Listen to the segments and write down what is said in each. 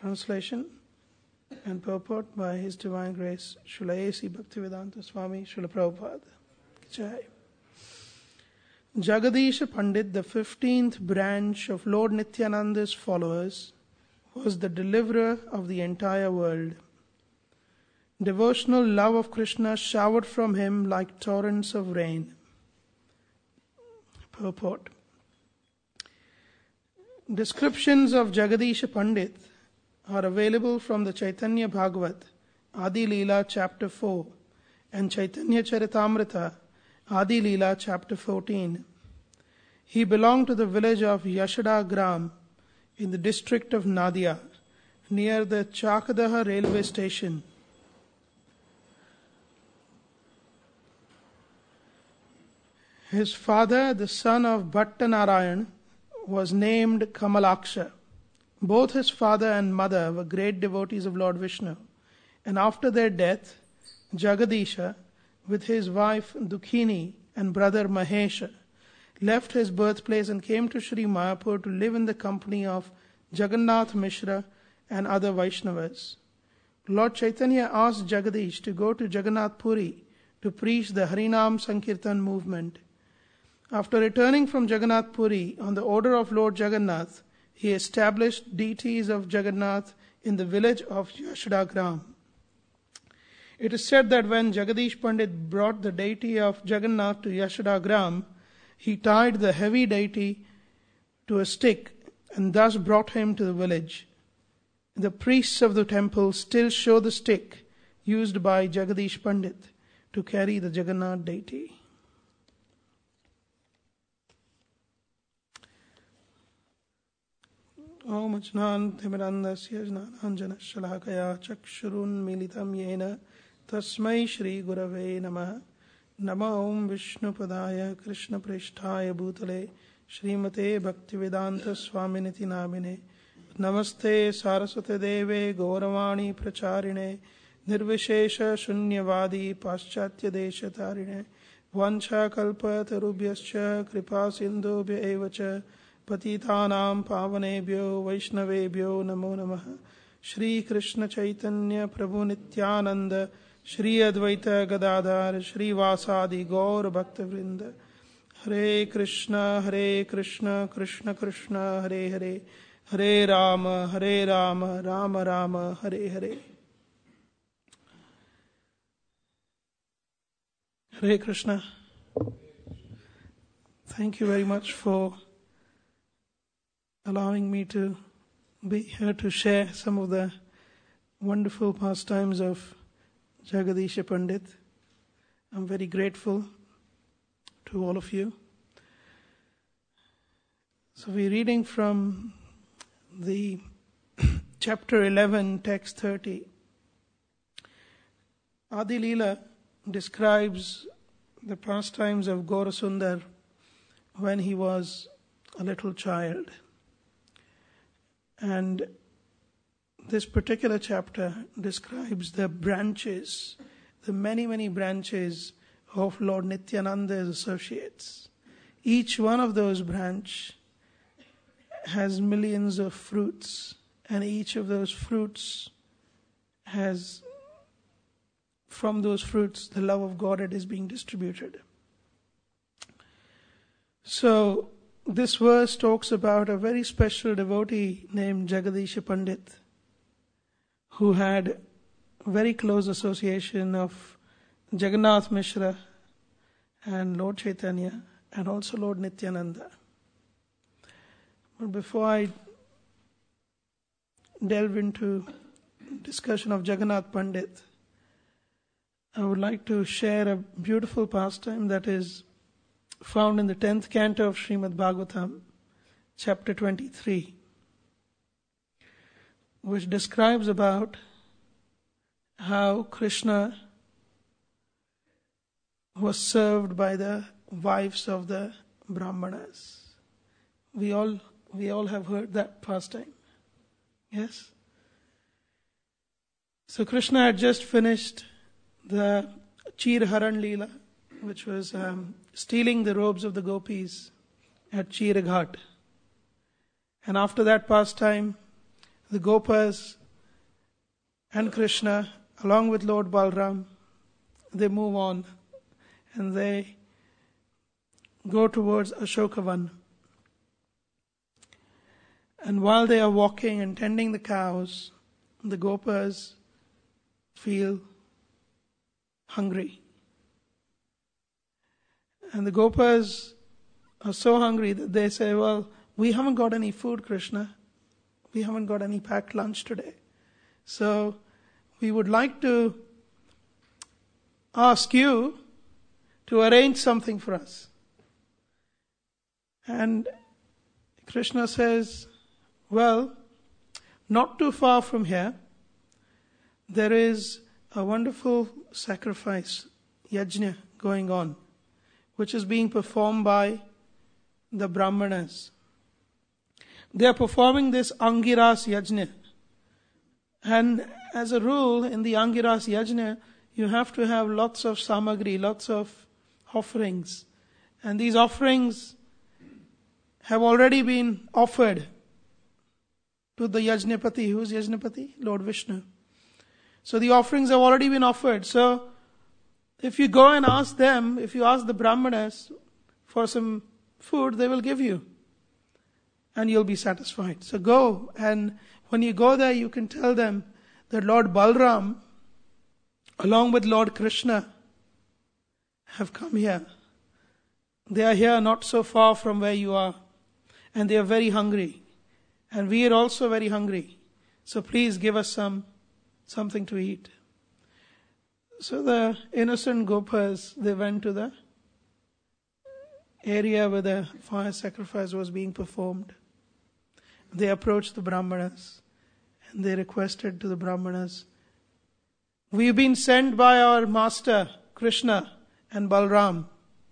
Translation and purport by His Divine Grace Srila A.C. Bhaktivedanta Swami Srila Prabhupada. Jai. Jagadish Pandit, the 15th branch of Lord Nityananda's followers, was the deliverer of the entire world. Devotional love of Krishna showered from him like torrents of rain. Purport. Descriptions of Jagadish Pandit are available from the Chaitanya Bhagavat, Adi Leela, chapter 4, and Chaitanya Charitamrita, Adi Leela, chapter 14. He belonged to the village of Yashoda Gram in the district of Nadia, near the Chakadaha railway station. His father, the son of Bhattanarayan, was named Kamalaksha. Both his father and mother were great devotees of Lord Vishnu, and after their death, Jagadisha, with his wife Dukhini and brother Mahesha, left his birthplace and came to Sri Mayapur to live in the company of Jagannath Mishra and other Vaishnavas. Lord Chaitanya asked Jagadish to go to Jagannath Puri to preach the Harinam Sankirtan movement. After returning from Jagannath Puri, on the order of Lord Jagannath, he established deities of Jagannath in the village of Yashoda Gram. It is said that when Jagadish Pandit brought the deity of Jagannath to Yashoda Gram, he tied the heavy deity to a stick and thus brought him to the village. The priests of the temple still show the stick used by Jagadish Pandit to carry the Jagannath deity. Om Ajnan Timirandasya Jnananjana Shalakaya Chakshurun Militam Yena Tasmai Shri Gurave Namah. Nama Om Vishnu Padaya Krishna Prishtaya Bhutale Srimate Bhaktivedanta Swaminiti Namine Namaste Saraswate Deve Gauravani Pracharine Nirvishesha Shunyavadi Paschatya Desha Tarine Vancha Kalpa Tarubhyascha Kripa Sindhubhya Evacha Patitanam Pavanebhyo Vaishnavebhyo Namo Namaha. Shri Krishna Chaitanya Prabhu Nityananda Shri Advaita Gadadhar Shri Vasadi Gaur Bhakta Vrinda. Hare Krishna Krishna Krishna Hare Hare Hare Rama Rama Rama Hare Hare. Hare Krishna. Thank you very much for allowing me to be here to share some of the wonderful pastimes of Jagadish Pandit. I'm very grateful to all of you. So we're reading from the chapter 11, text 30. Adi Leela describes the pastimes of Gaurasundar when he was a little child. And this particular chapter describes the branches, the many branches of Lord Nityananda's associates. Each one of those branches has millions of fruits, and each of those fruits has, from those fruits, the love of Godhead is being distributed. So, this verse talks about a very special devotee named Jagadish Pandit, who had very close association of Jagannath Mishra and Lord Chaitanya and also Lord Nityananda. But before I delve into discussion of Jagannath Pandit, I would like to share a beautiful pastime that is found in the 10th canto of Srimad Bhagavatam, chapter 23, which describes about how Krishna was served by the wives of the Brahmanas. We all have heard that pastime. Yes? So Krishna had just finished the Chirharan Leela, which was stealing the robes of the gopis at Chiraghat. And after that pastime, the Gopas and Krishna, along with Lord Balram, they move on and they go towards Ashokavan. And while they are walking and tending the cows, the Gopas feel hungry. And the Gopas are so hungry that they say, well, we haven't got any food, Krishna. We haven't got any packed lunch today. So we would like to ask you to arrange something for us. And Krishna says, well, not too far from here, there is a wonderful sacrifice, yajna, going on, which is being performed by the Brahmanas. They are performing this Angiras yajna. And as a rule, in the Angiras yajna, you have to have lots of samagri, lots of offerings. And these offerings have already been offered to the Yajnapati. Who is Yajnapati? Lord Vishnu. So the offerings have already been offered. So if you go and ask them, if you ask the Brahmanas for some food, they will give you. And you'll be satisfied. So go, and when you go there, you can tell them that Lord Balram, along with Lord Krishna, have come here. They are here not so far from where you are. And they are very hungry. And we are also very hungry. So please give us something to eat. So the innocent Gopas, they went to the area where the fire sacrifice was being performed. They approached the Brahmanas and they requested to the Brahmanas, we've been sent by our master Krishna and Balram,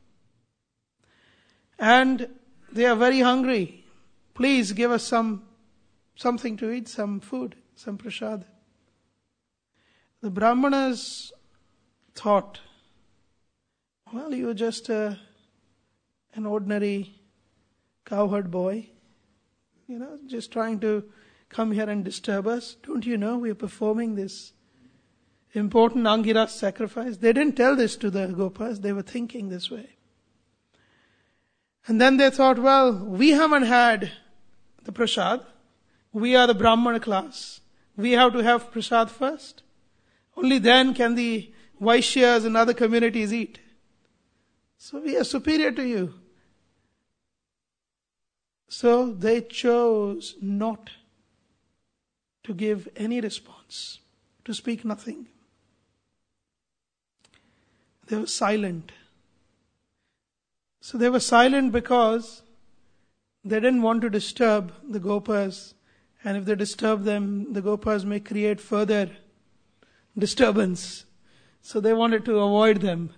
and they are very hungry. Please give us something to eat, some food, some prasad. The Brahmanas thought, well, you're just an ordinary cowherd boy, just trying to come here and disturb us. Don't you know we're performing this important Angiras sacrifice? They didn't tell this to the Gopas, they were thinking this way. And then they thought, well, we haven't had the prasad. We are the Brahmana class. We have to have prasad first. Only then can the Vaishyas and other communities eat. So we are superior to you. So they chose not to give any response, to speak nothing. They were silent. So they were silent because they didn't want to disturb the Gopas. And if they disturb them, the Gopas may create further disturbance. So they wanted to avoid them.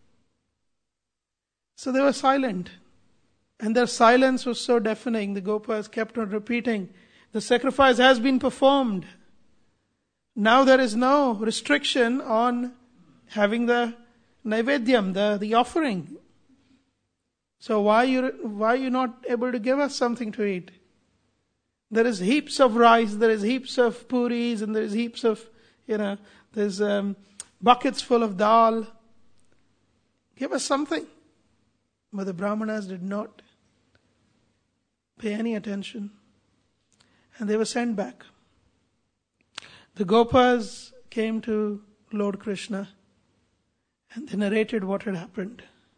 So they were silent. And their silence was so deafening, the Gopas kept on repeating, the sacrifice has been performed. Now there is no restriction on having the Naivedyam, the offering. So why are you not able to give us something to eat? There is heaps of rice, there is heaps of puris, and there is heaps of, there's buckets full of dal. Give us something. But the Brahmanas did not pay any attention. And they were sent back. The Gopas came to Lord Krishna and they narrated what had happened.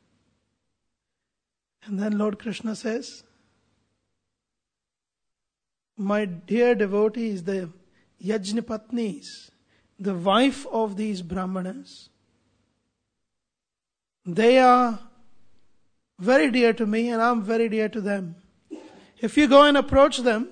And then Lord Krishna says, my dear devotees, the Yajnapatnis, the wife of these Brahmanas, they are very dear to me and I'm very dear to them. If you go and approach them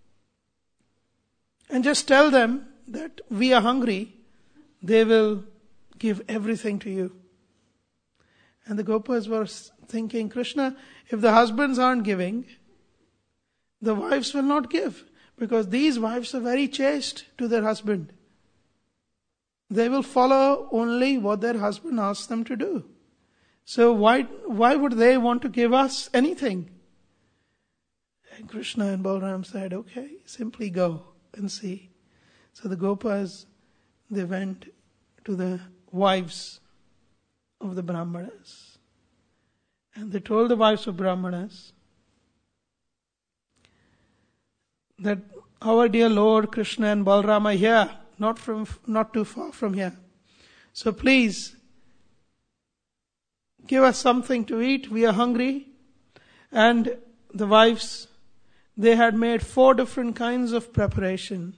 and just tell them that we are hungry, they will give everything to you. And the Gopas were thinking, Krishna, if the husbands aren't giving, the wives will not give, because these wives are very chaste to their husband. They will follow only what their husband asks them to do. So why would they want to give us anything? And Krishna and Balram said, okay, simply go. and see. So the Gopas, they went to the wives of the Brahmanas. And they told the wives of Brahmanas that our dear Lord Krishna and Balram are here, not too far from here. So please, give us something to eat, we are hungry. And the wives, they had made 4 different kinds of preparation.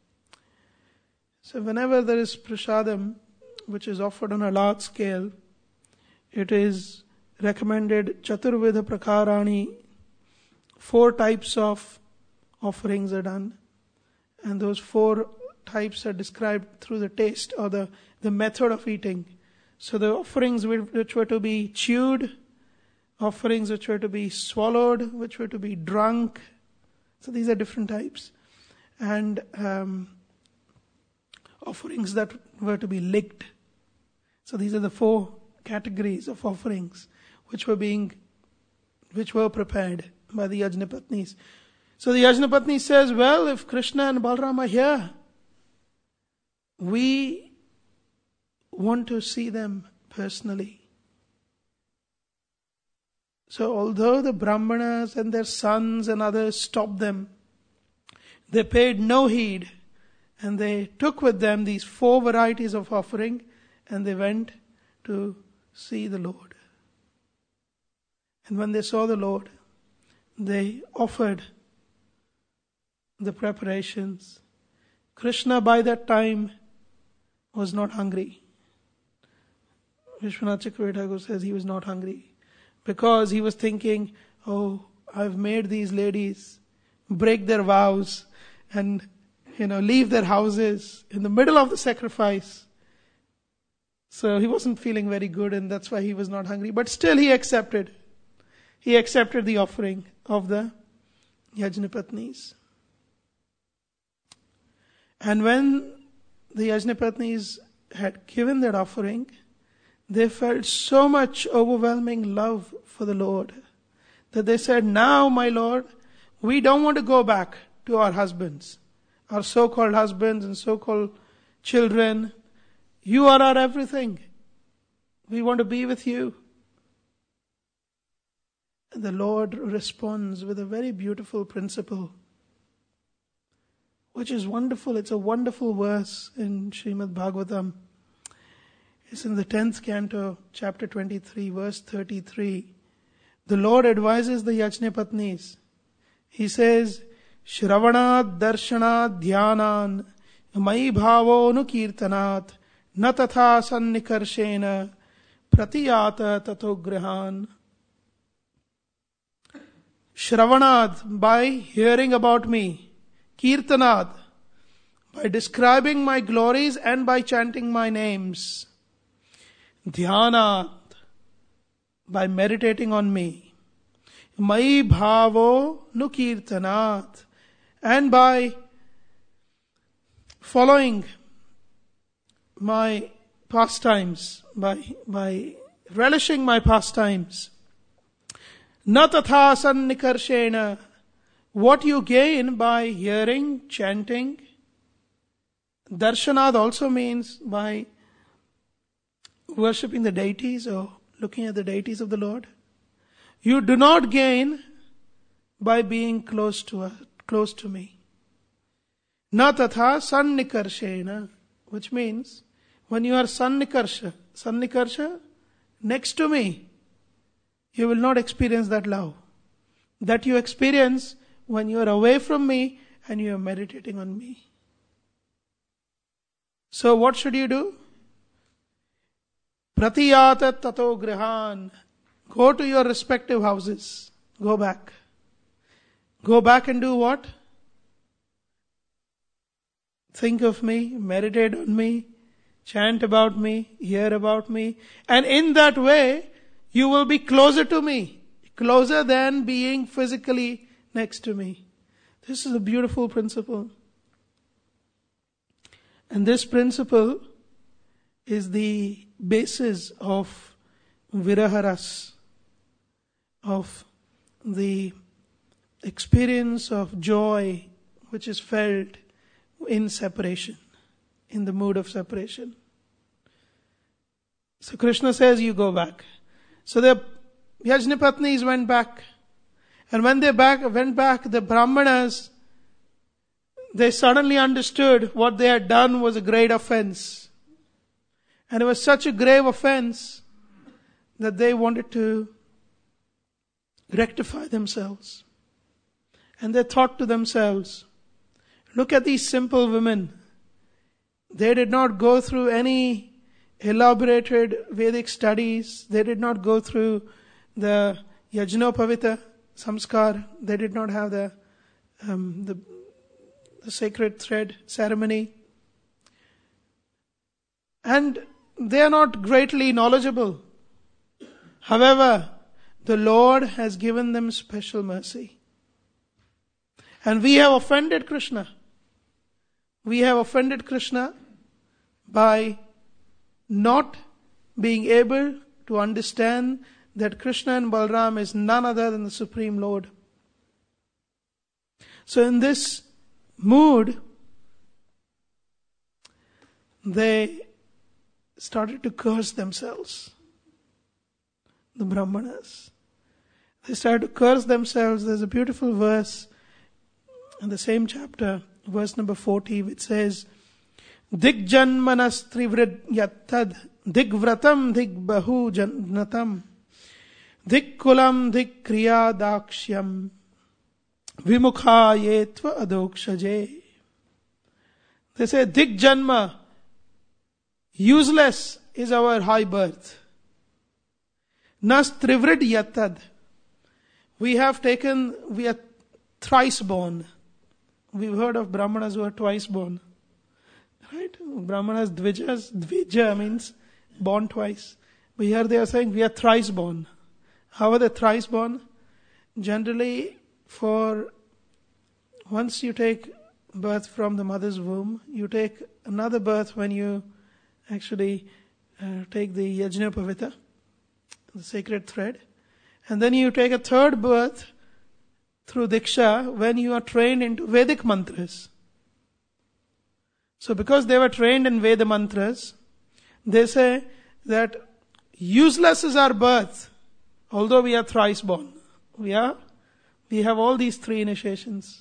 So whenever there is prasadam, which is offered on a large scale, it is recommended Chaturveda Prakarani, 4 types of offerings are done. And those 4 types are described through the taste or the method of eating. So the offerings which were to be chewed, offerings which were to be swallowed, which were to be drunk. So these are different types. And offerings that were to be licked. So these are the 4 categories of offerings which were prepared by the Yajnapatnis. So the Yajnapatni says, well, if Krishna and Balram are here, we want to see them personally. So although the Brahmanas and their sons and others stopped them, they paid no heed, and they took with them these 4 varieties of offering, and they went to see the Lord. And when they saw the Lord, they offered the preparations. Krishna by that time was not hungry. Vishwanath Chakravarti Thakur says he was not hungry because he was thinking, oh, I've made these ladies break their vows and leave their houses in the middle of the sacrifice. So he wasn't feeling very good, and that's why he was not hungry. But still he accepted. He accepted the offering of the Yajnapatnis. And when the Yajnapatnis had given that offering, they felt so much overwhelming love for the Lord that they said, now, my Lord, we don't want to go back to our husbands, our so-called husbands and so-called children. You are our everything. We want to be with you. And the Lord responds with a very beautiful principle, which is wonderful. It's a wonderful verse in Srimad Bhagavatam. It's in the 10th canto, chapter 23, verse 33. The Lord advises the Yajnapatnis. He says, Shravanat darshanat dhyanan mai bhavo nukirtanat na tatha sannikarshena pratiyata tatogrihan. Shravanat, by hearing about me. Kirtanat, by describing my glories and by chanting my names. Dhyanat, by meditating on me. Mai bhavo nukirtanat, and by following my pastimes, by relishing my pastimes. Na tatha sannikarshena, what you gain by hearing, chanting. Darshanad also means by worshipping the deities or looking at the deities of the Lord. You do not gain by being close to me. Na tatha sannikarshena, which means when you are sannikarsha, next to me, you will not experience that love. That you experience when you are away from me and you are meditating on me. So what should you do? Pratiyata tato grihan. Go to your respective houses. Go back. Go back and do what? Think of me, meditate on me, chant about me, hear about me. And in that way, you will be closer to me. Closer than being physically next to me. This is a beautiful principle. And this principle is the basis of viraharas, of the experience of joy which is felt in separation, in the mood of separation. So Krishna says, you go back. So the Yajnapatnis went back. And when they went back, the Brahmanas, they suddenly understood what they had done was a great offense. And it was such a grave offense that they wanted to rectify themselves. And they thought to themselves, look at these simple women. They did not go through any elaborated Vedic studies. They did not go through the Yajnopavita samskar. They did not have the sacred thread ceremony. And they are not greatly knowledgeable. However, the Lord has given them special mercy. And we have offended Krishna. We have offended Krishna by not being able to understand that Krishna and Balram is none other than the Supreme Lord. So in this mood, they started to curse themselves. The Brahmanas. They started to curse themselves. There's a beautiful verse in the same chapter, verse number 40, which says, Digjanmanas trivrid yattad digvratam digbahu jannatam dikkulam dikkriya dakshyam vimukha yetva adokshaje. They say, Digjanma, useless is our high birth. Nas trivrid yattad. We are thrice born. We've heard of Brahmanas who are twice born. Right? Brahmanas, Dvija means born twice. But here they are saying we are thrice born. How are they thrice born? Generally, once you take birth from the mother's womb, you take another birth when you actually take the Yajnopavita, the sacred thread. And then you take a third birth through Diksha when you are trained into Vedic mantras. So because they were trained in Veda mantras, they say that useless is our birth, although we are thrice born. We have all these three initiations.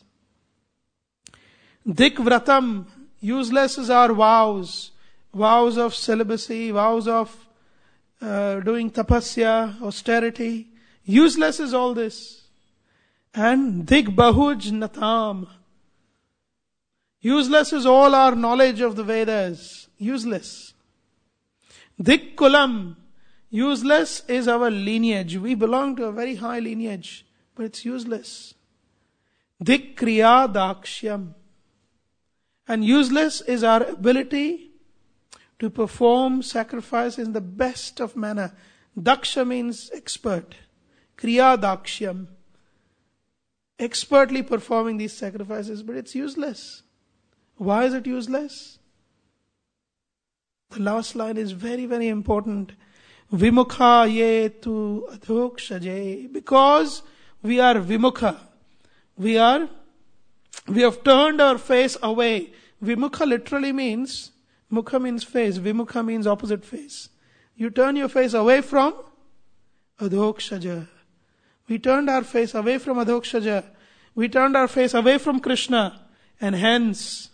Dik vratam, useless is our vows of celibacy, vows of doing tapasya, austerity. Useless is all this. And Dig Bahuj Natam. Useless is all our knowledge of the Vedas. Useless. Dig Kulam. Useless is our lineage. We belong to a very high lineage, but it's useless. Dig Kriya Dakshyam. And useless is our ability to perform sacrifice in the best of manner. Daksha means expert. Kriya Dakshyam. Expertly performing these sacrifices, but it's useless. Why is it useless? The last line is very, very important. Vimukha ye tu adhokshaje. Because we are vimukha. We have turned our face away. Vimukha literally means, mukha means face, vimukha means opposite face. You turn your face away from adhokshaja. We turned our face away from Adhokshaja. We turned our face away from Krishna. And hence,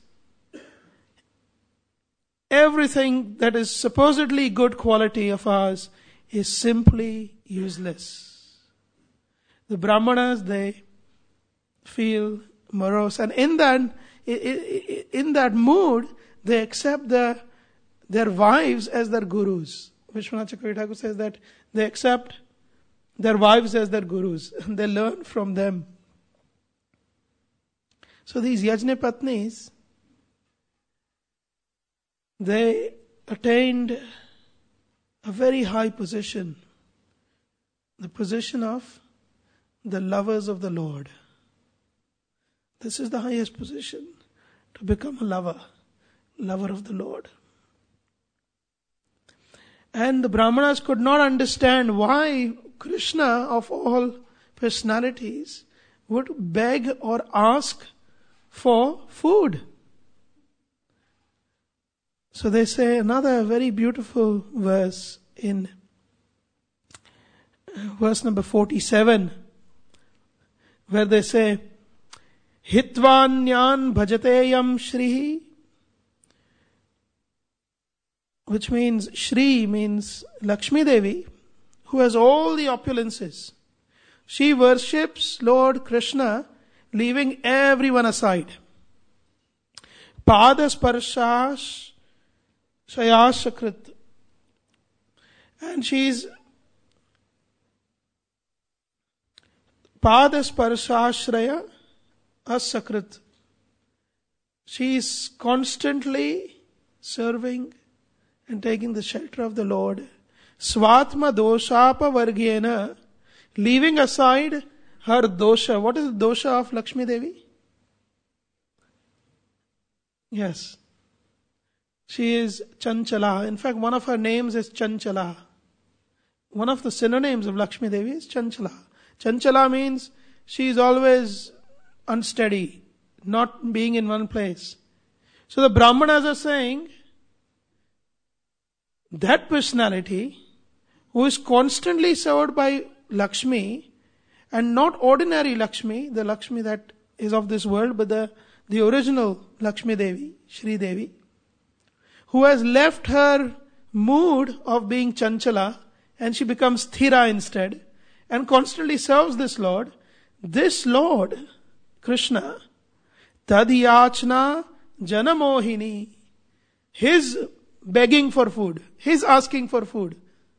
everything that is supposedly good quality of ours is simply useless. The Brahmanas, they feel morose. And in that mood, they accept their wives as their gurus. Vishwanath Chakravarti Thakur says that they accept their wives as their gurus, and they learn from them. So these Yajnapatnis, they attained a very high position, the position of the lovers of the Lord. This is the highest position, to become a lover of the Lord. And the Brahmanas could not understand why Krishna, of all personalities, would beg or ask for food. So they say another very beautiful verse in verse number 47, where they say, Hitvanyan bhajateyam Shrihi, which means Shri means Lakshmi Devi, who has all the opulences. She worships Lord Krishna, leaving everyone aside. Padasparshash Shayashakrit. And she's Padasparshashraya Asakrit. She is constantly serving and taking the shelter of the Lord. Svatma doshapa vargyena, leaving aside her dosha. What is the dosha of Lakshmi Devi? Yes. She is Chanchala. In fact, one of her names is Chanchala. One of the synonyms of Lakshmi Devi is Chanchala. Chanchala means she is always unsteady, not being in one place. So the Brahmanas are saying, that personality who is constantly served by Lakshmi, and not ordinary Lakshmi, the Lakshmi that is of this world, but the original Lakshmi Devi, Shri Devi, who has left her mood of being Chanchala and she becomes Sthira instead and constantly serves this Lord, Krishna, Tadiyachna Janamohini, his begging for food, his asking for food.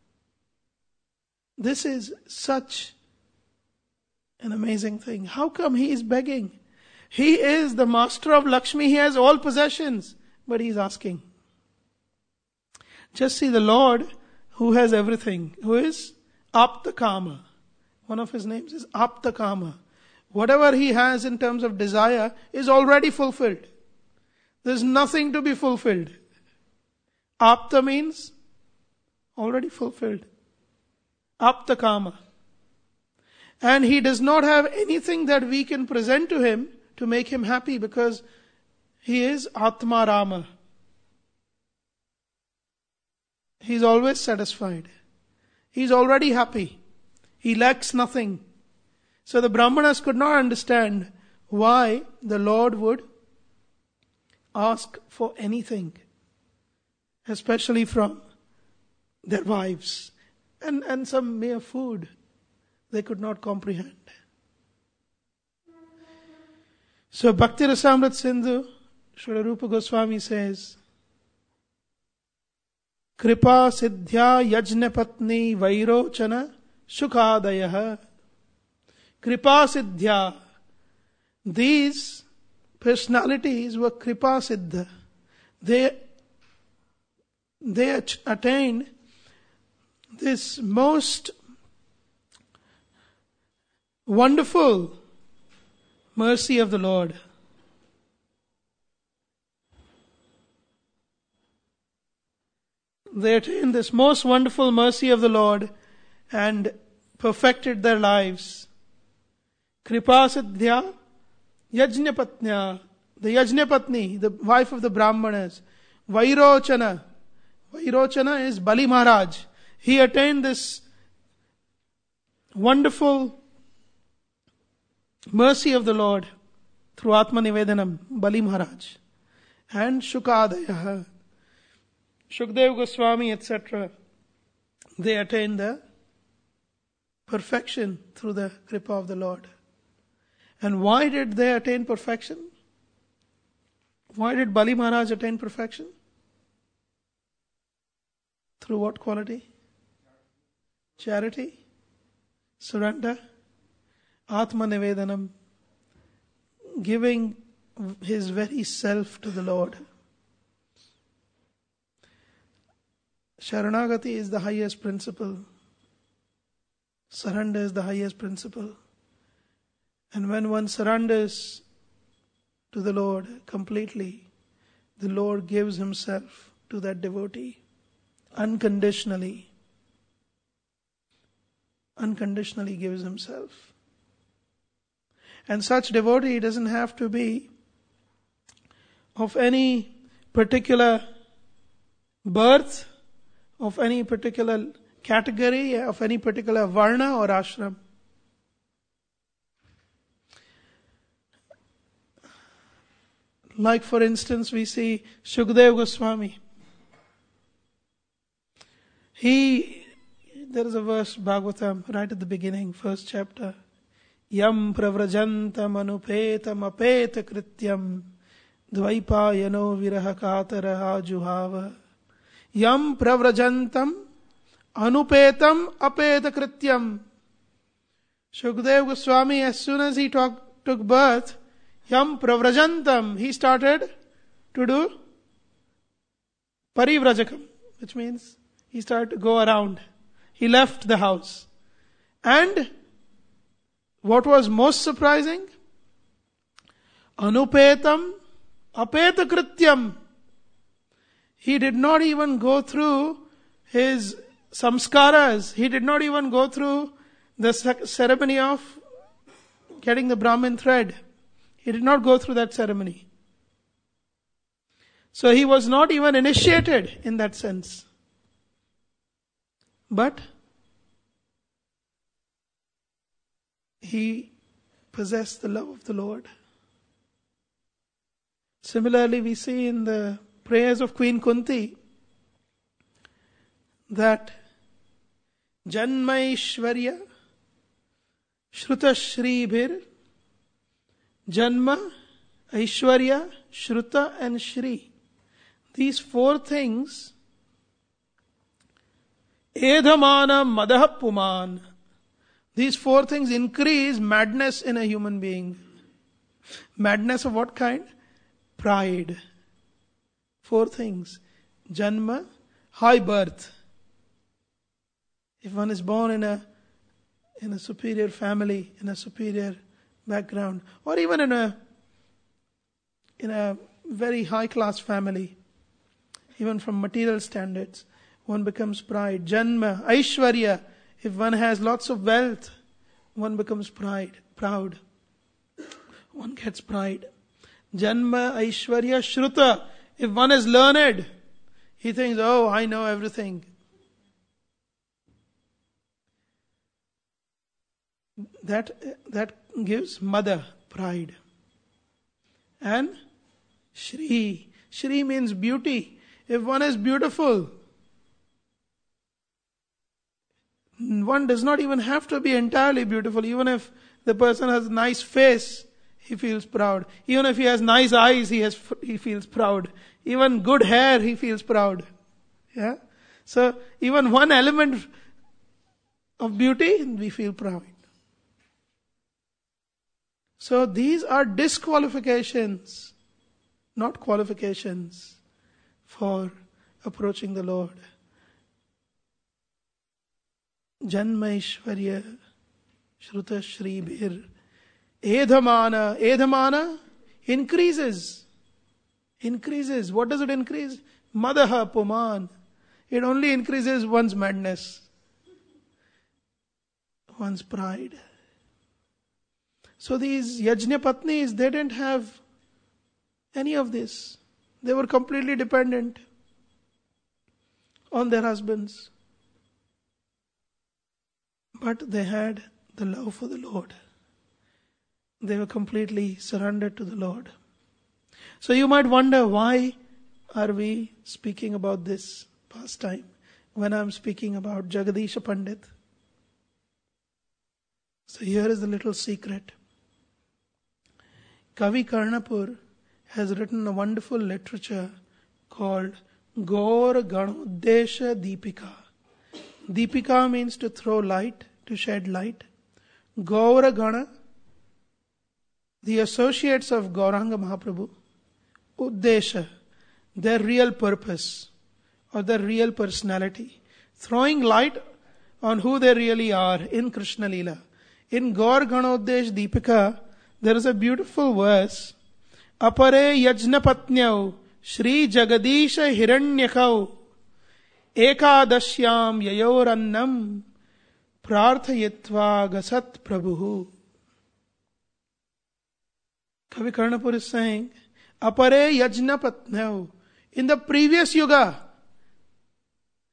This is such an amazing thing. How come he is begging? He is the master of Lakshmi, he has all possessions, but he is asking. Just see the Lord who has everything, who is Aptakama. One of his names is Aptakama. Whatever he has in terms of desire is already fulfilled. There's nothing to be fulfilled. Apta means already fulfilled. Aptakama. And he does not have anything that we can present to him to make him happy, because he is Atma Rama. He's always satisfied. He's already happy. He lacks nothing. So the Brahmanas could not understand why the Lord would ask for anything, especially from their wives, and some mere food. They could not comprehend. So Bhakti Rasamrit Sindhu, Srila Rupa Goswami says, Kripa Siddhya Yajnapatni Vairochana Shukhadayah. Kripa Siddhya. These personalities were Kripa Siddha. They attained this most wonderful mercy of the Lord. They attained this most wonderful mercy of the Lord and perfected their lives. Kripa Siddhya Yajnapatnya, the Yajnapatni, the wife of the Brahmanas. Vairochana. Vairochana is Bali Maharaj. He attained this wonderful mercy of the Lord through Atma Nivedanam, Bali Maharaj. And Shukadaya, Shukdev Goswami, etc. They attained the perfection through the Kripa of the Lord. And why did they attain perfection? Why did Bali Maharaj attain perfection? Through what quality? Charity, surrender, Atma Nivedanam, giving his very self to the Lord. Sharanagati is the highest principle. Surrender is the highest principle. And when one surrenders to the Lord completely, the Lord gives himself to that devotee unconditionally. Unconditionally gives himself. And such devotee doesn't have to be of any particular birth of any particular category, of any particular varna or ashram. Like for instance, we see Shukdev Goswami. There is a verse, Bhagavatam, right at the beginning, first chapter. Yam pravrajantam anupetam apeta krityam dvaipayano virahakataraha juhava. Yam pravrajantam anupetam apeta krityam. Shukdev Goswami, as soon as he took birth, Yam pravrajantam, he started to do parivrajakam, which means he started to go around. He left the house. And what was most surprising? Anupetam apeta krityam. He did not even go through his samskaras. He did not even go through the ceremony of getting the Brahmin thread. He did not go through that ceremony. So he was not even initiated in that sense. But he possessed the love of the Lord. Similarly, we see in the prayers of Queen Kunti that Janmaishwarya Shruta Shribhir, Janma, Aishwarya, Shruta and Shri. These four things, Edhamana Madaha Puman, these four things increase madness in a human being. Madness of what kind? Pride. Four things. Janma, high birth. If one is born in a superior family, in a superior background, or even in a very high class family, even from material standards, one becomes pride. Janma, Aishwarya, if one has lots of wealth, one becomes proud. One gets pride. Janma, Aishwarya, Shruta, if one is learned, he thinks, oh, I know everything. That gives mother, pride. And Shri. Shri means beauty. If one is beautiful, one does not even have to be entirely beautiful. Even if the person has a nice face, he feels proud. Even if he has nice eyes, he feels proud. Even good hair, he feels proud. Yeah? So even one element of beauty, we feel proud. So these are disqualifications, not qualifications for approaching the Lord. Janmaishwarya, Shruta Shribhir, Edhamana. Edhamana increases. What does it increase? Madaha Puman. It only increases one's madness, one's pride. So these Yajnapatnis, they didn't have any of this. They were completely dependent on their husbands. But they had the love for the Lord. They were completely surrendered to the Lord. So you might wonder, why are we speaking about this pastime when I'm speaking about Jagadisha Pandit? So here is the little secret. Kavi Karnapur has written a wonderful literature called Gaur Ganodesha Deepika. Deepika means to throw light, to shed light. Gaura Gana, the associates of Gauranga Mahaprabhu, Uddesha, their real purpose or their real personality, throwing light on who they really are in Krishna Leela. In Gaur Ganodesh Deepika, there is a beautiful verse. Apare yajnapatnyau Shri Jagadisha Hiranyakau Ekadashyam Yayorannam Prarthayitva Gasat Prabhu. Kavi Karnapur is saying, Apare Yajnapatnyau. In the previous yuga,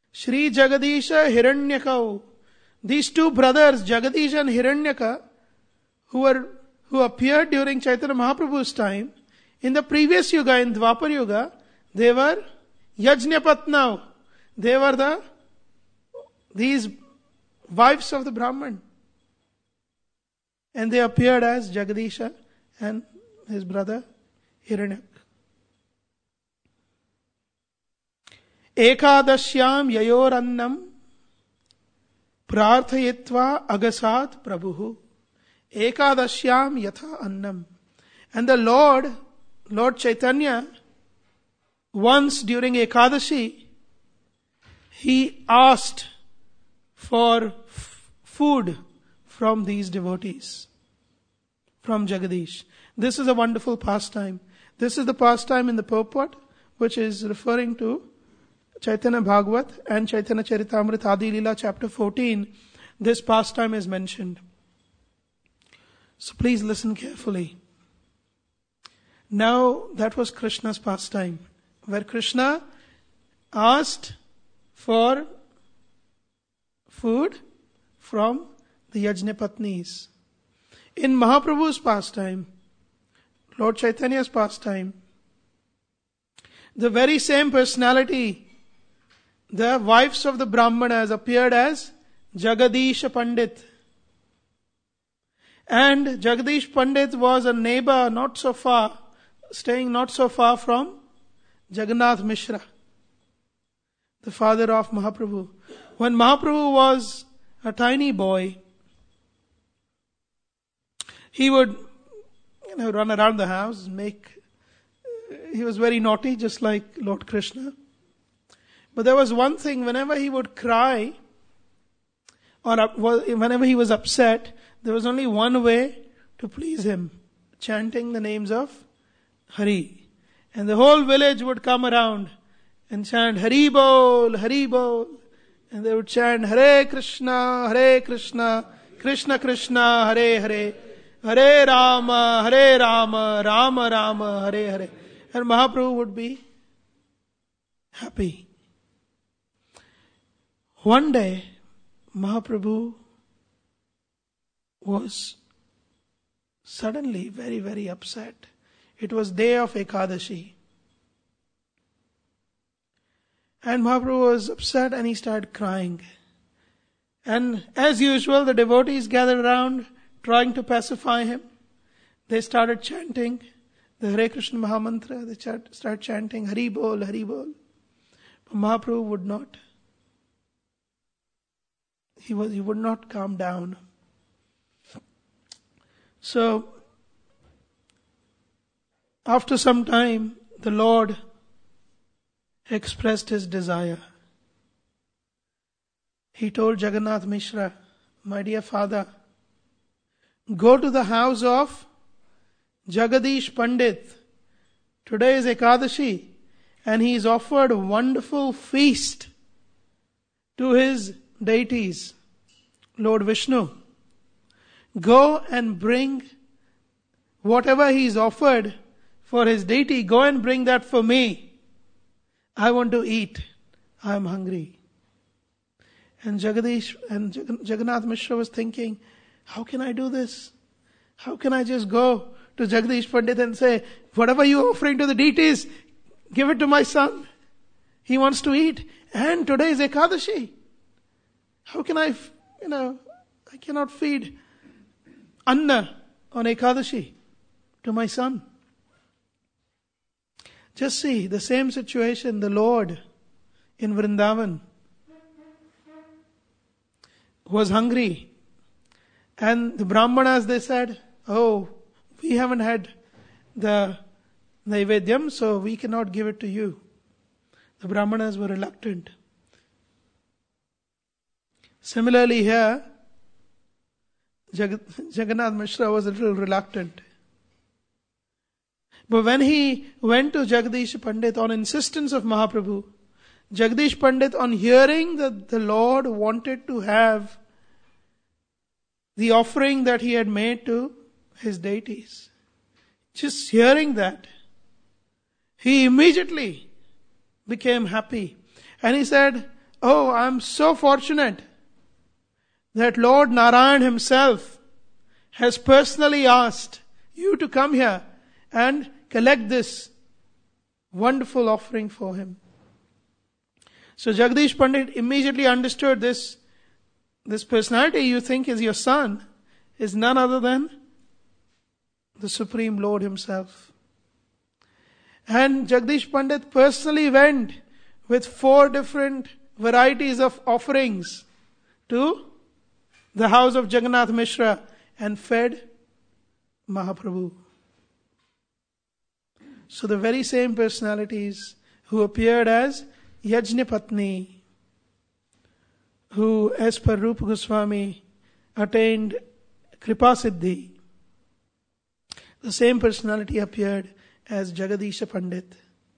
Shri Jagadisha Hiranyaka. These two brothers, Jagadish and Hiranyaka, who appeared during Chaitanya Mahaprabhu's time, in the previous Yuga, in Dwapar Yuga, they were Yajnapatnav. They were these wives of the Brahman. And they appeared as Jagadisha and his brother Hiranyak. Ekadashyam yayorannam prarthayitva agasat prabhuhu. Ekadashyam yatha annam. And the Lord Chaitanya, once during Ekadashi, he asked for food from these devotees, from Jagadish. This is a wonderful pastime. This is the pastime in the purport, which is referring to Chaitanya Bhagavat and Chaitanya Charitamrita Adi Leela chapter 14. This pastime is mentioned. So please listen carefully. Now that was Krishna's pastime, where Krishna asked for food from the Yajnapatnis. In Mahaprabhu's pastime, Lord Chaitanya's pastime, the very same personality, the wives of the Brahmanas, appeared as Jagadish Pandit. And Jagadish Pandit was a neighbor staying not so far from Jagannath Mishra, the father of Mahaprabhu. When Mahaprabhu was a tiny boy, he would run around the house, he was very naughty, just like Lord Krishna. But there was one thing, whenever he would cry, or whenever he was upset, there was only one way to please him, chanting the names of Hari. And the whole village would come around and chant Hari Bol, Hari Bol. And they would chant Hare Krishna, Krishna Krishna, Hare Hare, Hare Rama, Rama Rama, Hare Hare. And Mahaprabhu would be happy. One day, Mahaprabhu was suddenly very, very upset. It was day of Ekadashi. And Mahaprabhu was upset and he started crying. And as usual, the devotees gathered around trying to pacify him. They started chanting the Hare Krishna Mahamantra. They started chanting Hari Bol, Hari Bol. But Mahaprabhu would not. He would not calm down. So, after some time, the Lord expressed his desire. He told Jagannath Mishra, my dear father, go to the house of Jagadish Pandit. Today is Ekadashi, and he is offered a wonderful feast to his deities, Lord Vishnu. Go and bring whatever he is offered for his deity, go and bring that for me. I want to eat. I am hungry. And Jagannath Mishra was thinking, how can I do this? How can I just go to Jagadish Pandit and say, whatever you are offering to the deities, give it to my son. He wants to eat. And today is Ekadashi. How can I cannot feed Anna on Ekadashi to my son. Just see, the same situation, the Lord in Vrindavan was hungry. And the Brahmanas, they said, oh, we haven't had the Naivedyam, so we cannot give it to you. The Brahmanas were reluctant. Similarly here, Jagannath Mishra was a little reluctant. But when he went to Jagadish Pandit on insistence of Mahaprabhu, Jagadish Pandit, on hearing that the Lord wanted to have the offering that he had made to his deities, just hearing that, he immediately became happy. And he said, oh, I'm so fortunate that Lord Narayan himself has personally asked you to come here and collect this wonderful offering for him. So Jagdish Pandit immediately understood this personality you think is your son is none other than the Supreme Lord himself. And Jagdish Pandit personally went with 4 different varieties of offerings to the house of Jagannath Mishra and fed Mahaprabhu. So the very same personalities who appeared as Yajnapatni, who as per Rupa Goswami attained Kripa Siddhi, the same personality appeared as Jagadisha Pandit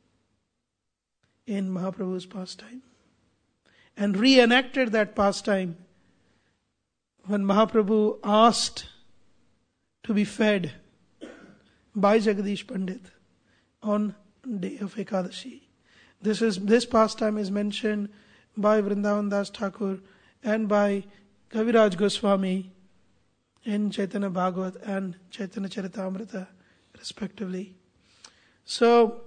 in Mahaprabhu's pastime and reenacted that pastime when Mahaprabhu asked to be fed by Jagadish Pandit on day of Ekadashi. This pastime is mentioned by Vrindavan Das Thakur and by Kaviraj Goswami in Chaitanya Bhagavat and Chaitanya Charitamrita respectively. So,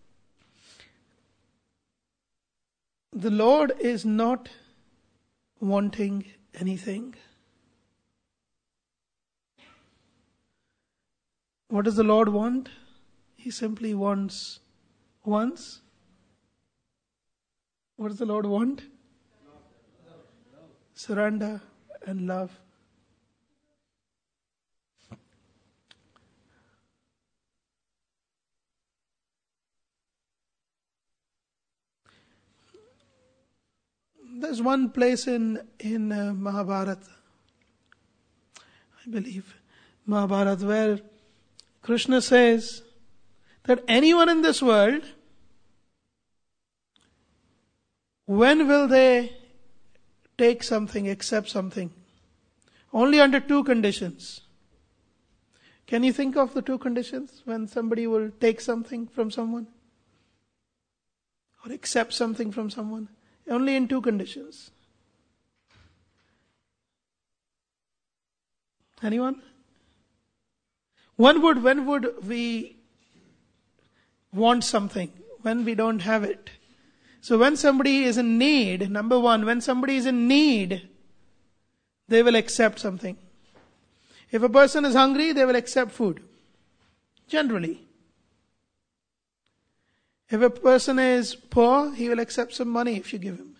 the Lord is not wanting anything. What does the Lord want? He simply wants. What does the Lord want? Surrender and love. There's one place in Mahabharata, I believe, Mahabharata, where Krishna says that anyone in this world, when will they take something, accept something? Only under 2 conditions. Can you think of the 2 conditions when somebody will take something from someone? Or accept something from someone? Only in 2 conditions. Anyone? When would we want something? When we don't have it. So when somebody is in need, number 1, when somebody is in need, they will accept something. If a person is hungry, they will accept food. Generally. If a person is poor, he will accept some money if you give him.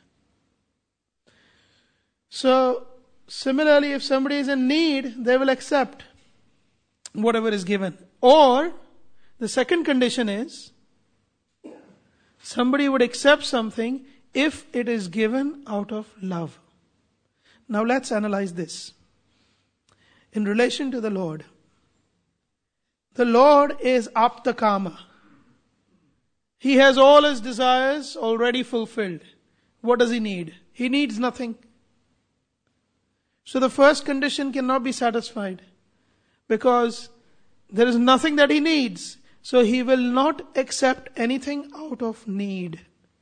So, similarly, if somebody is in need, they will accept whatever is given. Or, the second condition is, somebody would accept something if it is given out of love. Now let's analyze this. In relation to the Lord is Apta Kama. He has all his desires already fulfilled. What does he need? He needs nothing. So the first condition cannot be satisfied because there is nothing that he needs. So he will not accept anything out of need.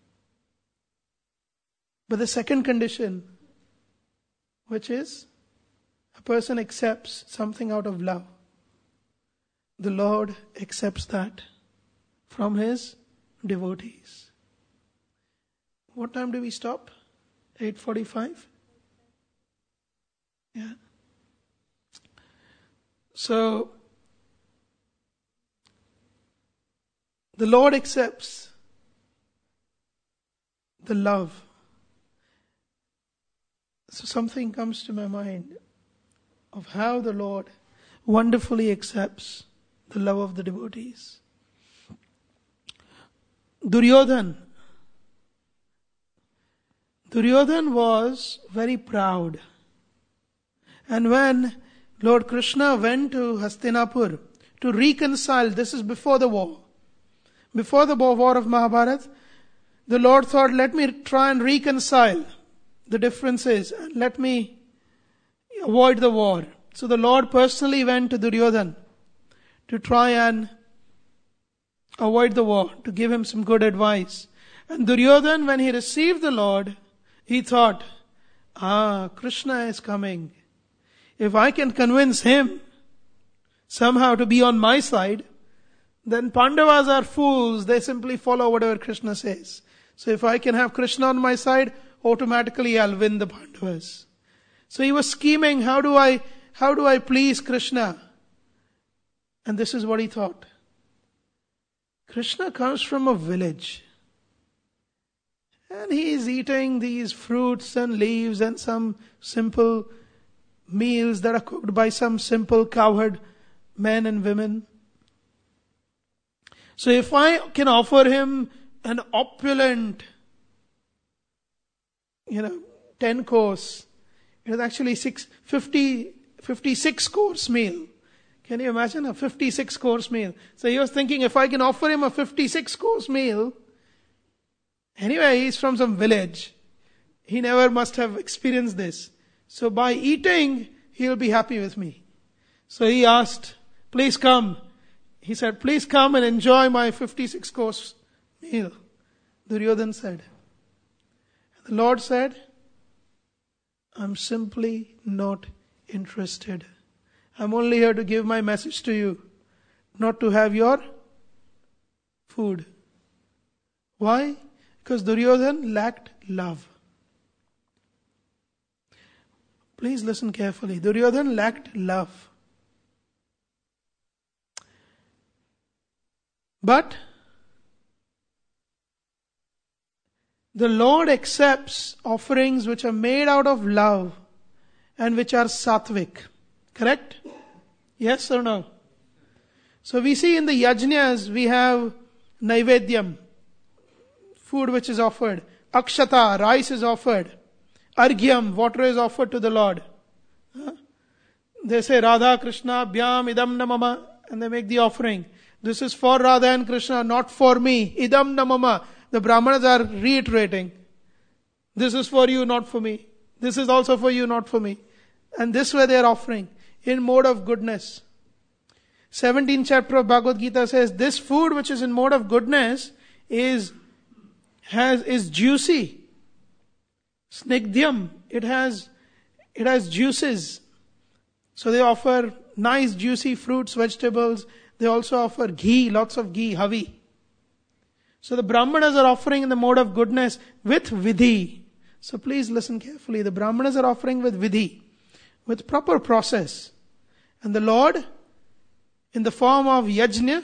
But the second condition, which is a person accepts something out of love, the Lord accepts that from his devotees. What time do we stop? 8:45? Yeah. So, the Lord accepts the love. So something comes to my mind of how the Lord wonderfully accepts the love of the devotees. Duryodhan was very proud. And when Lord Krishna went to Hastinapur to reconcile, this is before the war. Before the war of Mahabharata, the Lord thought, let me try and reconcile the differences and let me avoid the war. So the Lord personally went to Duryodhan to try and avoid the war, to give him some good advice. And Duryodhan, when he received the Lord, He thought, Krishna is coming. If I can convince him somehow to be on my side, then Pandavas are fools. They simply follow whatever Krishna says. So if I can have Krishna on my side, automatically I'll win the Pandavas. So he was scheming, how do I please Krishna? And this is what he thought. Krishna comes from a village. And he is eating these fruits and leaves and some simple meals that are cooked by some simple cowherd men and women. So if I can offer him an opulent, 10 course, it is actually 56 course meal. Can you imagine a 56 course meal? So he was thinking, if I can offer him a 56 course meal, anyway, he's from some village. He never must have experienced this. So by eating, he'll be happy with me. So he asked, please come. He said, please come and enjoy my 56 course meal. Duryodhan said. The Lord said, I'm simply not interested. I'm only here to give my message to you, not to have your food. Why? Because Duryodhan lacked love. Please listen carefully. Duryodhan lacked love. But the Lord accepts offerings which are made out of love and which are sattvic. Correct? Yes or no? So we see in the yajnas we have naivedyam, food which is offered. Akshata, rice is offered. Argyam, water is offered to the Lord. They say Radha Krishna Bhyam Idam Namama, and they make the offering. This is for Radha and Krishna, not for me. Idam Namama. The Brahmanas are reiterating. This is for you, not for me. This is also for you, not for me. And this way they are offering in mode of goodness. 17th chapter of Bhagavad Gita says, this food which is in mode of goodness is juicy. Snigdhyam. It has juices. So they offer nice juicy fruits, vegetables. They also offer ghee, lots of ghee, havi. So the Brahmanas are offering in the mode of goodness with vidhi. So please listen carefully. The Brahmanas are offering with vidhi, with proper process. And the Lord, in the form of yajna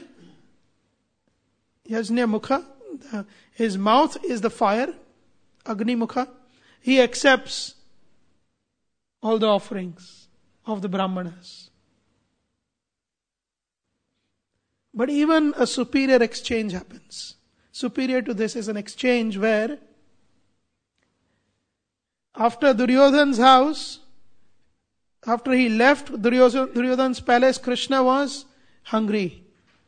mukha, his mouth is the fire, agni mukha. He accepts all the offerings of the Brahmanas. But even a superior exchange happens. Superior to this is an exchange where after Duryodhan's house, after he left Duryodhan's palace, Krishna was hungry.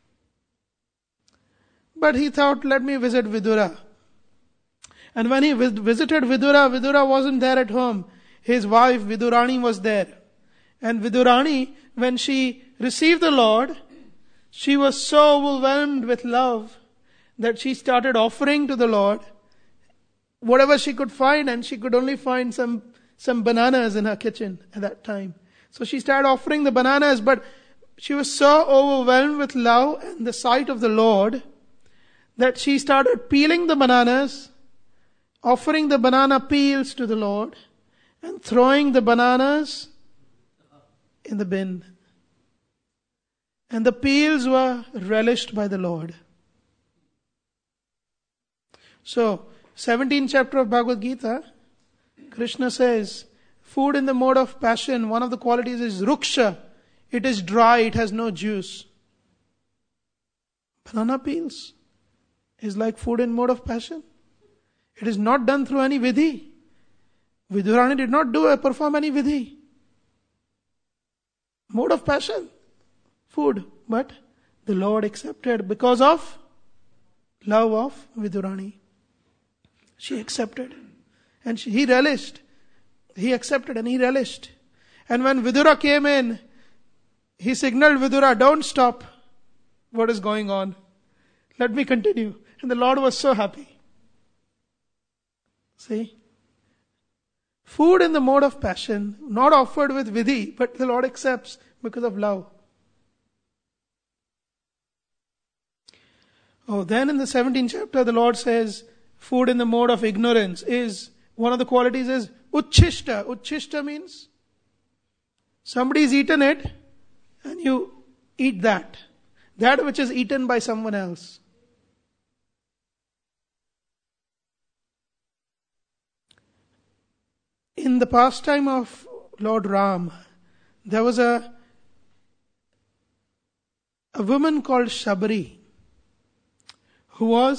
But he thought, let me visit Vidura. And when he visited Vidura, Vidura wasn't there at home. His wife Vidurani was there. And Vidurani, when she received the Lord, she was so overwhelmed with love that she started offering to the Lord whatever she could find, and she could only find some bananas in her kitchen at that time. So she started offering the bananas, but she was so overwhelmed with love and the sight of the Lord that she started peeling the bananas, offering the banana peels to the Lord, and throwing the bananas in the bin. And the peels were relished by the Lord. So, 17th chapter of Bhagavad Gita, Krishna says, food in the mode of passion, one of the qualities is ruksha. It is dry, it has no juice. Banana peels is like food in mode of passion. It is not done through any vidhi. Vidurani did not perform any vidhi. Mode of passion, food. But the Lord accepted because of love of Vidurani. She accepted. And he relished. He accepted and he relished. And when Vidura came in, he signaled Vidura, don't stop. What is going on? Let me continue. And the Lord was so happy. See? Food in the mode of passion, not offered with vidhi, but the Lord accepts because of love. Then in the 17th chapter, the Lord says, food in the mode of ignorance is, one of the qualities is uchishta. Uchishta means somebody's eaten it and you eat that. That which is eaten by someone else. In the pastime of Lord Ram, there was a woman called Shabri who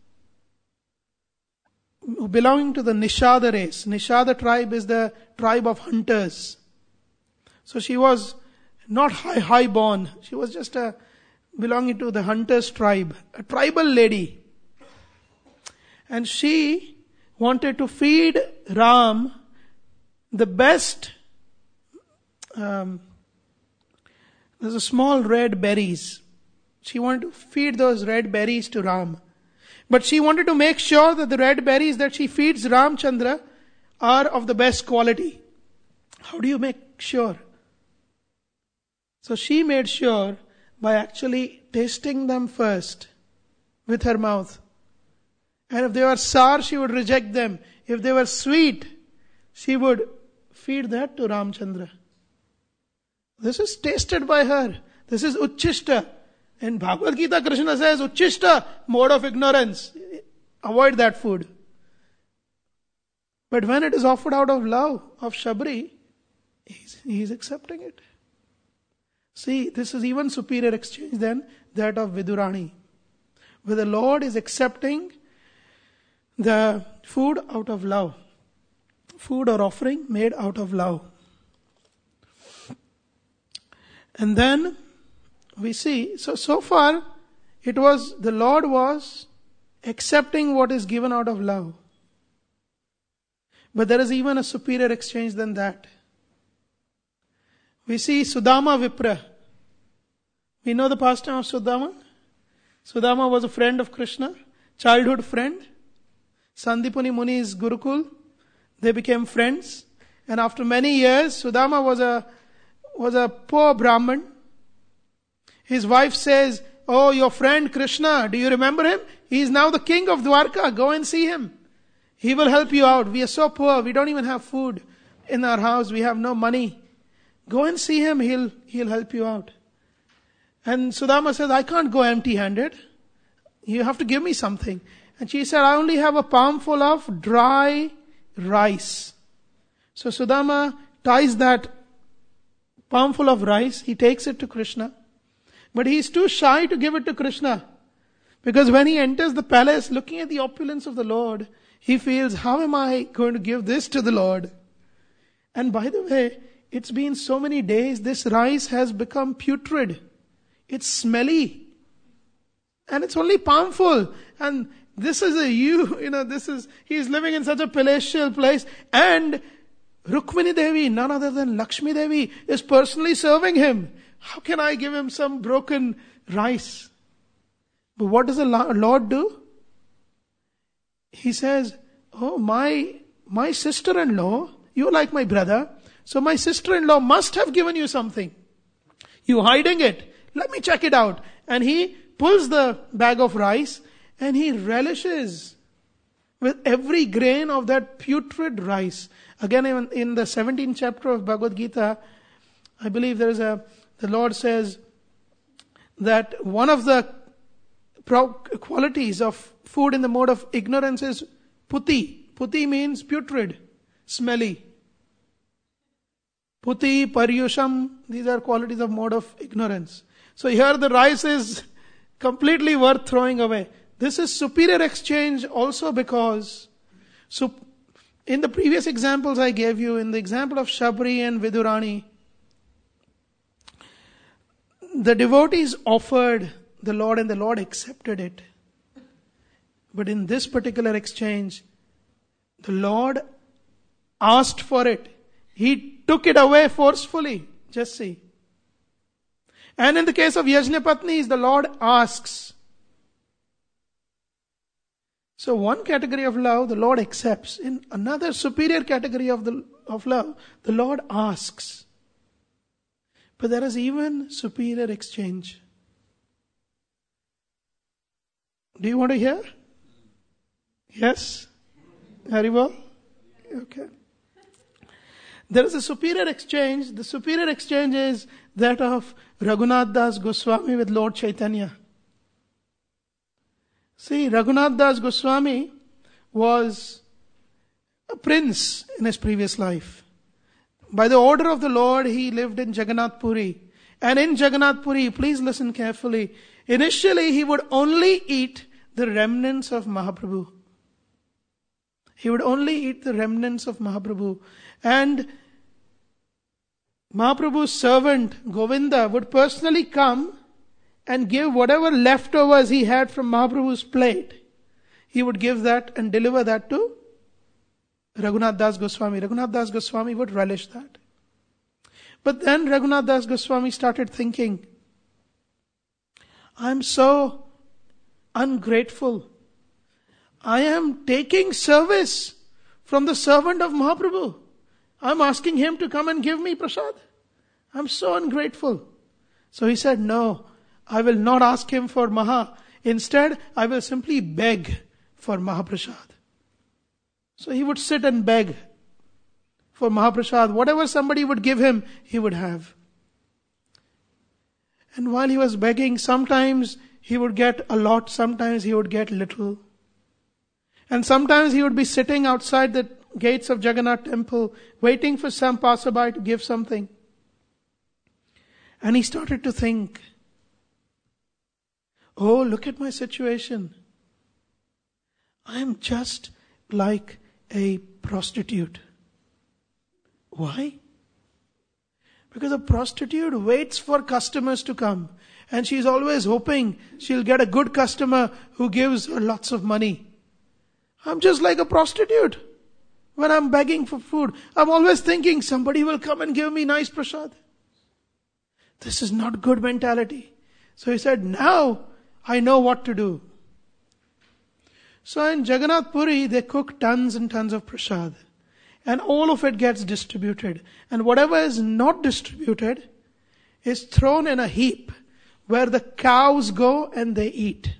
belonging to the Nishada race. Nishada tribe is the tribe of hunters. So she was not high born. She was just belonging to the hunters tribe, a tribal lady. And she wanted to feed Ram the best. There's a small red berries. She wanted to feed those red berries to Ram. But she wanted to make sure that the red berries that she feeds Ramchandra are of the best quality. How do you make sure? So she made sure by actually tasting them first with her mouth. And if they were sour, she would reject them. If they were sweet, she would feed that to Ramchandra. This is tasted by her. This is uchishta. In Bhagavad Gita, Krishna says, uchishta, mode of ignorance. Avoid that food. But when it is offered out of love of Shabri, he's accepting it. See, this is even superior exchange than that of Vidurani. Where the Lord is accepting the food out of love. Food or offering made out of love. And then we see, so far it was, the Lord was accepting what is given out of love. But there is even a superior exchange than that. We see Sudama Vipra. We know the pastime of Sudama. Sudama was a friend of Krishna, childhood friend. Sandipani Muni's Gurukul. They became friends. And after many years, Sudama was a poor Brahmin. His wife says, "Oh, your friend Krishna, do you remember him? He is now the king of Dwarka. Go and see him. He will help you out. We are so poor. We don't even have food in our house. We have no money. Go and see him. He'll help you out." And Sudama says, "I can't go empty-handed. You have to give me something." And she said, "I only have a palmful of dry rice." So Sudama ties that palmful of rice. He takes it to Krishna. But he is too shy to give it to Krishna. Because when he enters the palace, looking at the opulence of the Lord, he feels, how am I going to give this to the Lord? And by the way, it's been so many days, this rice has become putrid. It's smelly. And it's only palmful. And this is he is living in such a palatial place. And Rukmini Devi, none other than Lakshmi Devi, is personally serving him. How can I give him some broken rice? But what does the Lord do? He says, "Oh, my sister-in-law, you're like my brother, so my sister-in-law must have given you something. You hiding it. Let me check it out." And he pulls the bag of rice and he relishes with every grain of that putrid rice. Again, in the 17th chapter of Bhagavad Gita, I believe the Lord says that one of the qualities of food in the mode of ignorance is puti. Puti means putrid, smelly. Puti, paryusham, these are qualities of mode of ignorance. So here the rice is completely worth throwing away. This is superior exchange also because, so in the previous examples I gave you, in the example of Shabri and Vidurani, the devotees offered the Lord and the Lord accepted it. But in this particular exchange, the Lord asked for it. He took it away forcefully. Just see. And in the case of Yajnapatnis, the Lord asks. So one category of love the Lord accepts. In another superior category of love, the Lord asks. But there is even superior exchange. Do you want to hear? Yes? Haribol? Okay. There is a superior exchange. The superior exchange is that of Raghunath Das Goswami with Lord Chaitanya. See, Raghunath Das Goswami was a prince in his previous life. By the order of the Lord, he lived in Jagannath Puri. And in Jagannath Puri, please listen carefully, initially he would only eat the remnants of Mahaprabhu. He would only eat the remnants of Mahaprabhu. And Mahaprabhu's servant, Govinda, would personally come and give whatever leftovers he had from Mahaprabhu's plate. He would give that and deliver that to Raghunath Das Goswami. Raghunath Das Goswami would relish that. But then Raghunath Das Goswami started thinking, I'm so ungrateful. I am taking service from the servant of Mahaprabhu. I'm asking him to come and give me prasad. I'm so ungrateful. So he said, no, I will not ask him for Maha. Instead, I will simply beg for Mahaprasad. So he would sit and beg for Mahaprasad. Whatever somebody would give him, he would have. And while he was begging, sometimes he would get a lot, sometimes he would get little. And sometimes he would be sitting outside the gates of Jagannath temple, waiting for some passerby to give something. And he started to think, oh, look at my situation. I am just like a prostitute. Why? Because a prostitute waits for customers to come. And she's always hoping she'll get a good customer who gives her lots of money. I'm just like a prostitute. When I'm begging for food, I'm always thinking somebody will come and give me nice prasad. This is not good mentality. So he said, now I know what to do. So in Jagannath Puri, they cook tons and tons of prasad. And all of it gets distributed. And whatever is not distributed is thrown in a heap where the cows go and they eat.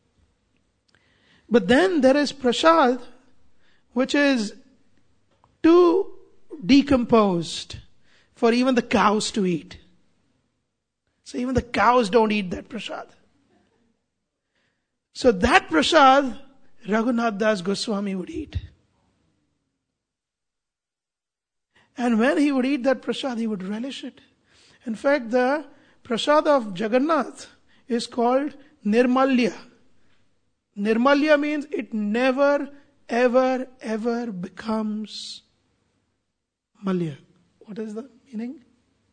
But then there is prasad which is too decomposed for even the cows to eat. So even the cows don't eat that prasad. So that prasad, Raghunath Das Goswami would eat. And when he would eat that prasad, he would relish it. In fact, the prasad of Jagannath is called Nirmalya. Nirmalya means it never, ever, ever becomes malya. What is the meaning?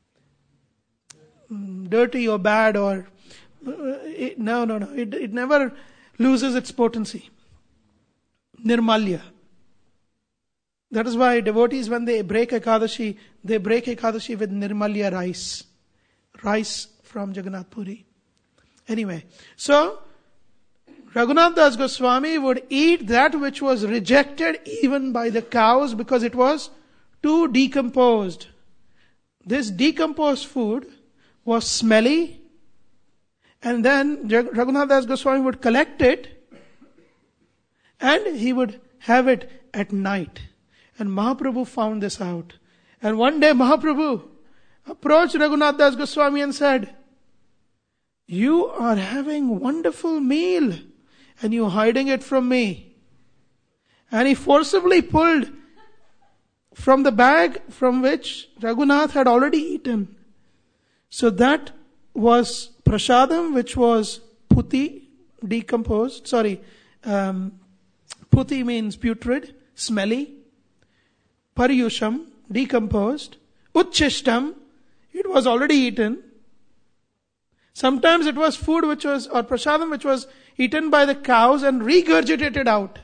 Dirty or bad or... No. It never loses its potency. Nirmalya. That is why devotees, when they break Ekadashi with Nirmalya rice. Rice from Jagannath Puri. Anyway, so Raghunath Das Goswami would eat that which was rejected even by the cows because it was too decomposed. This decomposed food was smelly, and then Raghunath Das Goswami would collect it and he would have it at night. And Mahaprabhu found this out. And one day Mahaprabhu approached Raghunath Das Goswami and said, you are having wonderful meal and you are hiding it from me. And he forcibly pulled from the bag from which Raghunath had already eaten. So that was prasadam, which was puti, decomposed. Puti means putrid, smelly. Paryusham, decomposed. Uchishtam, it was already eaten. Sometimes it was food or prasadam which was eaten by the cows and regurgitated out.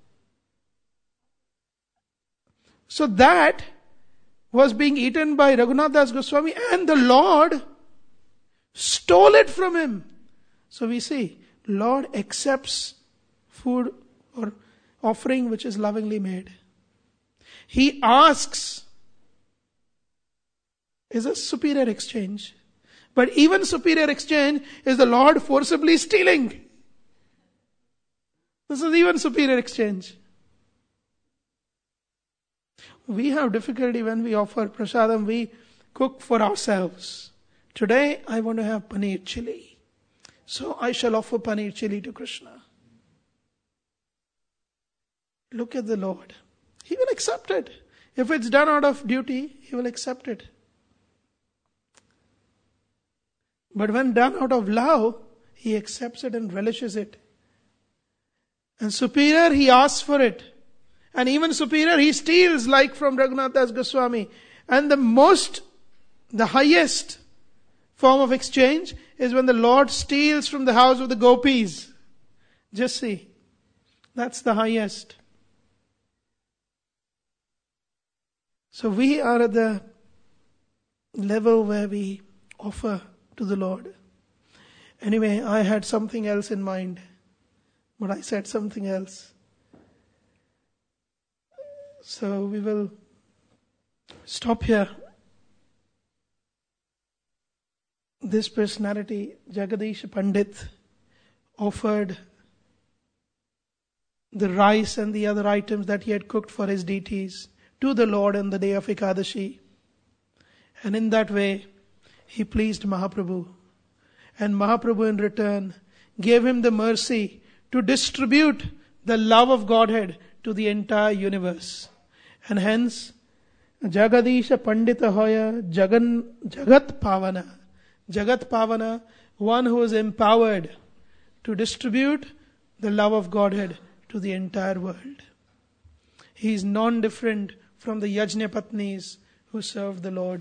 So that was being eaten by Raghunath Das Goswami and the Lord stole it from him. So we see, Lord accepts food or offering which is lovingly made. He asks is a superior exchange. But even superior exchange is the Lord forcibly stealing. This is even superior exchange. We have difficulty when we offer prasadam, we cook for ourselves. Today I want to have paneer chili. So I shall offer paneer chili to Krishna. Look at the Lord. He will accept it. If it's done out of duty, He will accept it. But when done out of love, He accepts it and relishes it. And superior, He asks for it. And even superior, He steals, like from Raghunath Das Goswami. And the highest form of exchange is when the Lord steals from the house of the gopis. Just see. That's the highest. So we are at the level where we offer to the Lord. Anyway, I had something else in mind, but I said something else. So we will stop here. This personality, Jagadish Pandit, offered the rice and the other items that he had cooked for his deities to the Lord on the day of Ekadashi. And in that way, he pleased Mahaprabhu. And Mahaprabhu in return gave him the mercy to distribute the love of Godhead to the entire universe. And hence, Jagadisha Pandita Hoya Jagat Pavana. Jagat Pavana, one who is empowered to distribute the love of Godhead to the entire world. He is non-different from the Yajnapatnis who served the Lord.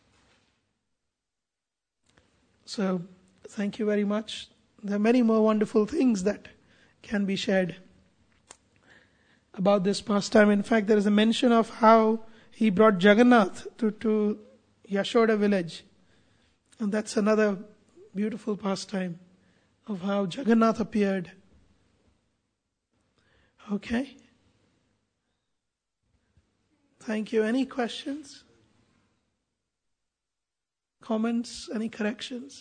So, thank you very much. There are many more wonderful things that can be shared about this pastime. In fact, there is a mention of how he brought Jagannath to Yashoda village. And that's another beautiful pastime of how Jagannath appeared. Okay. Thank you. Any questions? Comments? Any corrections?